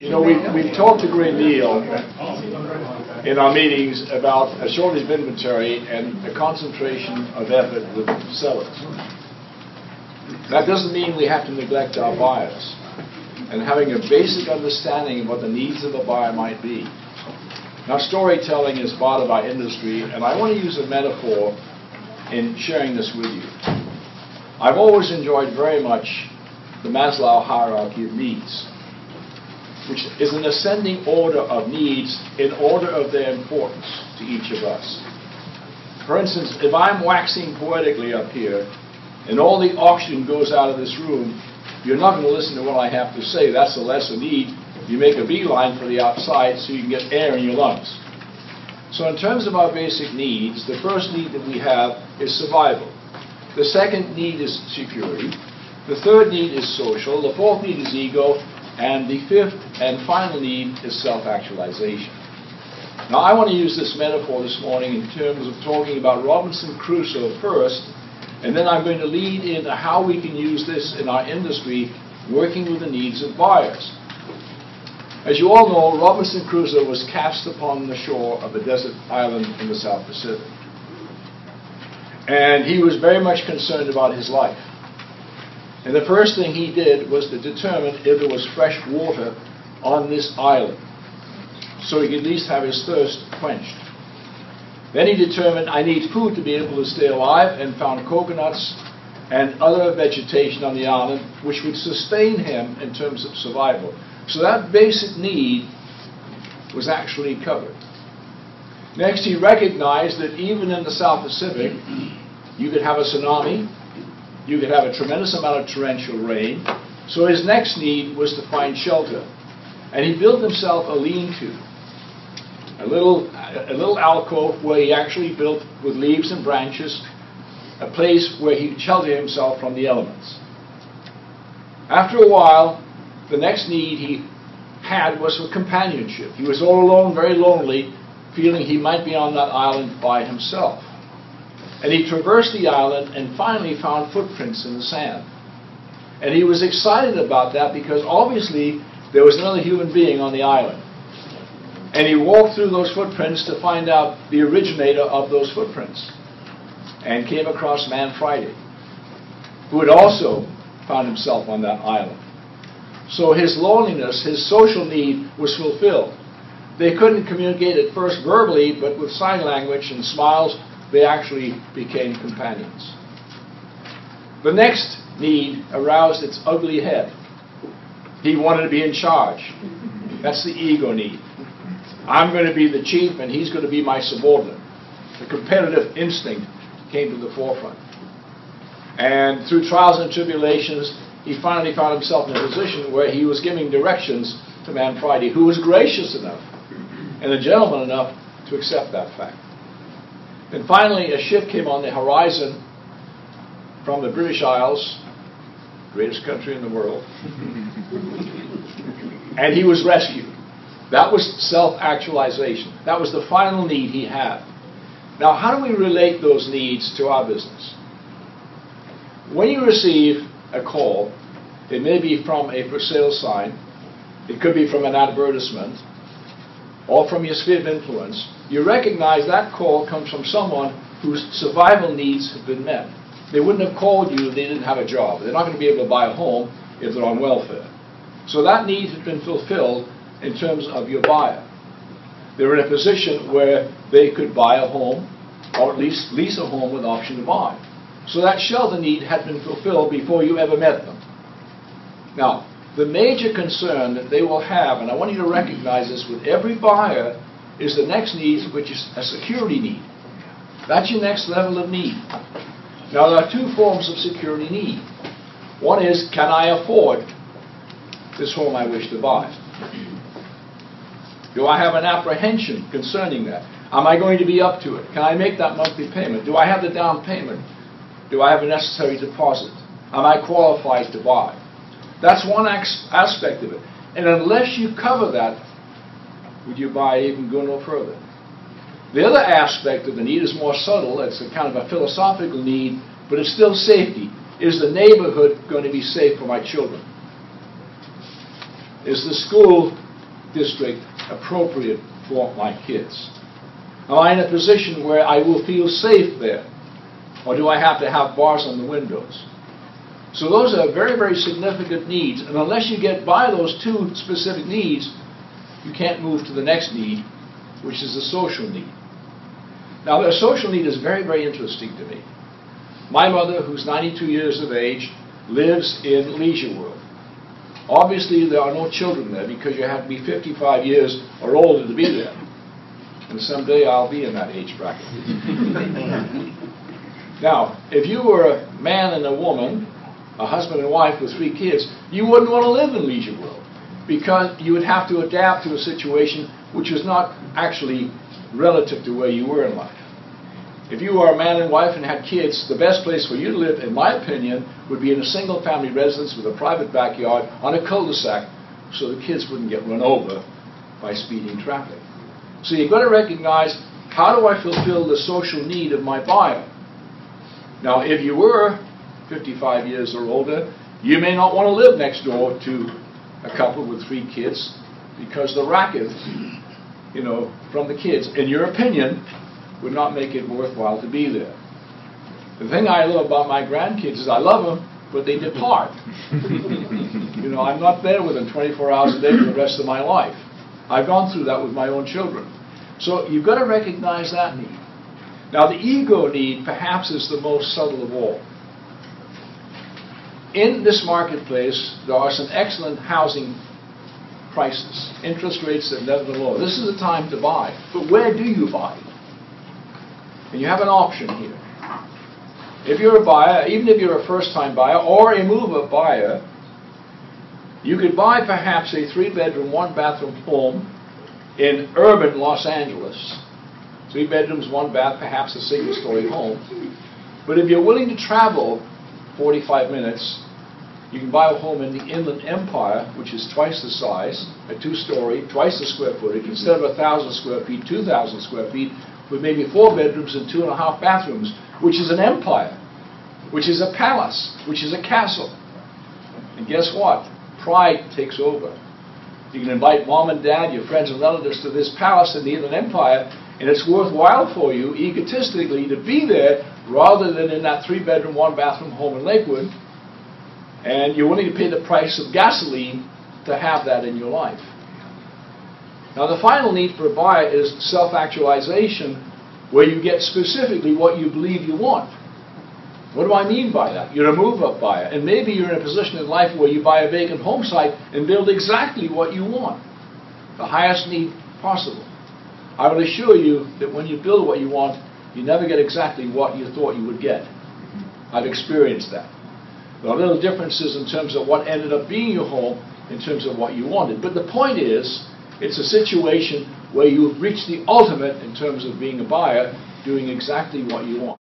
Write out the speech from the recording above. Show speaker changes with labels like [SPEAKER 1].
[SPEAKER 1] You know, we've talked a great deal in our meetings about a shortage of inventory and a concentration of effort with sellers. That doesn't mean we have to neglect our buyers and having a basic understanding of what the needs of a buyer might be. Now, storytelling is part of our industry, and I want to use a metaphor in sharing this with you. I've always enjoyed very much the Maslow hierarchy of needs, which is an ascending order of needs in order of their importance to each of us. For instance, if I'm waxing poetically up here and all the oxygen goes out of this room, you're not going to listen to what I have to say. That's a lesser need. You make a beeline for the outside so you can get air in your lungs. So in terms of our basic needs, the first need that we have is survival. The second need is security. The third need is social. The fourth need is ego. And the fifth and final need is self-actualization. Now, I want to use this metaphor this morning in terms of talking about Robinson Crusoe first, and then I'm going to lead into how we can use this in our industry, working with the needs of buyers. As you all know, Robinson Crusoe was cast upon the shore of a desert island in the South Pacific. And he was very much concerned about his life. And the first thing he did was to determine if there was fresh water on this island, so he could at least have his thirst quenched. Then he determined, I need food to be able to stay alive, and found coconuts and other vegetation on the island which would sustain him in terms of survival. So that basic need was actually covered. Next, he recognized that even in the South Pacific, you could have a tsunami, you could have a tremendous amount of torrential rain. So his next need was to find shelter. And he built himself a lean-to, a little alcove where he actually built with leaves and branches, a place where he could shelter himself from the elements. After a while, the next need he had was for companionship. He was all alone, very lonely, feeling he might be on that island by himself. And he traversed the island and finally found footprints in the sand. And he was excited about that because obviously there was another human being on the island. And he walked through those footprints to find out the originator of those footprints, and came across Man Friday, who had also found himself on that island. So his loneliness, his social need was fulfilled. They couldn't communicate at first verbally, but with sign language and smiles, they actually became companions. The next need aroused its ugly head. He wanted to be in charge. That's the ego need. I'm going to be the chief and he's going to be my subordinate. The competitive instinct came to the forefront. And through trials and tribulations, he finally found himself in a position where he was giving directions to Man Friday, who was gracious enough and a gentleman enough to accept that fact. And finally, a ship came on the horizon from the British Isles, greatest country in the world, and he was rescued. That was self-actualization. That was the final need he had. Now, how do we relate those needs to our business? When you receive a call, it may be from a for sale sign, it could be from an advertisement, or from your sphere of influence, you recognize that call comes from someone whose survival needs have been met. They wouldn't have called you if they didn't have a job. They're not going to be able to buy a home if they're on welfare. So that need has been fulfilled in terms of your buyer. They're in a position where they could buy a home, or at least lease a home with option to buy. So that shelter need had been fulfilled before you ever met them. Now, the major concern that they will have, and I want you to recognize this with every buyer, is the next need, which is a security need. That's your next level of need. Now, there are two forms of security need. One is, can I afford this home I wish to buy? Do I have an apprehension concerning that? Am I going to be up to it? Can I make that monthly payment? Do I have the down payment? Do I have a necessary deposit? Am I qualified to buy? That's one aspect of it. And unless you cover that, would you buy even go no further? The other aspect of the need is more subtle. It's a kind of a philosophical need, but it's still safety. Is the neighborhood going to be safe for my children? Is the school district appropriate for my kids? Am I in a position where I will feel safe there? Or do I have to have bars on the windows? So those are very, very significant needs. And unless you get by those two specific needs, you can't move to the next need, which is the social need. Now, the social need is very, very interesting to me. My mother, who's 92 years of age, lives in Leisure World. Obviously, there are no children there because you have to be 55 years or older to be there. And someday I'll be in that age bracket. Now, if you were a man and a woman, a husband and wife with 3 kids, you wouldn't want to live in Leisure World because you would have to adapt to a situation which was not actually relative to where you were in life. If you were a man and wife and had kids, the best place for you to live, in my opinion, would be in a single-family residence with a private backyard on a cul-de-sac so the kids wouldn't get run over by speeding traffic. So you've got to recognize, how do I fulfill the social need of my buyer? Now, if you were 55 years or older, you may not want to live next door to a couple with 3 kids because the racket, from the kids, in your opinion, would not make it worthwhile to be there. The thing I love about my grandkids is I love them, but they depart. I'm not there with them 24 hours a day for the rest of my life. I've gone through that with my own children. So you've got to recognize that need. Now, the ego need perhaps is the most subtle of all. In this marketplace, there are some excellent housing prices, interest rates that never been lower. This is the time to buy. But where do you buy? And you have an option here. If you're a buyer, even if you're a first-time buyer or a move-up buyer, you could buy perhaps a 3-bedroom, 1-bathroom home in urban Los Angeles. 3 bedrooms, 1 bath, perhaps a single-story home. But if you're willing to travel 45 minutes, you can buy a home in the Inland Empire, which is twice the size, a 2-story, twice the square footage. Instead of 1,000 square feet, 2,000 square feet, with maybe 4 bedrooms and 2.5 bathrooms, which is an empire, which is a palace, which is a castle. And guess what? Pride takes over. You can invite mom and dad, your friends and relatives to this palace in the Inland Empire, and it's worthwhile for you, egotistically, to be there rather than in that 3-bedroom, 1-bathroom home in Lakewood, and you're willing to pay the price of gasoline to have that in your life. Now, the final need for a buyer is self-actualization, where you get specifically what you believe you want. What do I mean by that? You're a move-up buyer, and maybe you're in a position in life where you buy a vacant home site and build exactly what you want, the highest need possible. I will assure you that when you build what you want, you never get exactly what you thought you would get. I've experienced that. There are little differences in terms of what ended up being your home in terms of what you wanted. But the point is, it's a situation where you've reached the ultimate in terms of being a buyer, doing exactly what you want.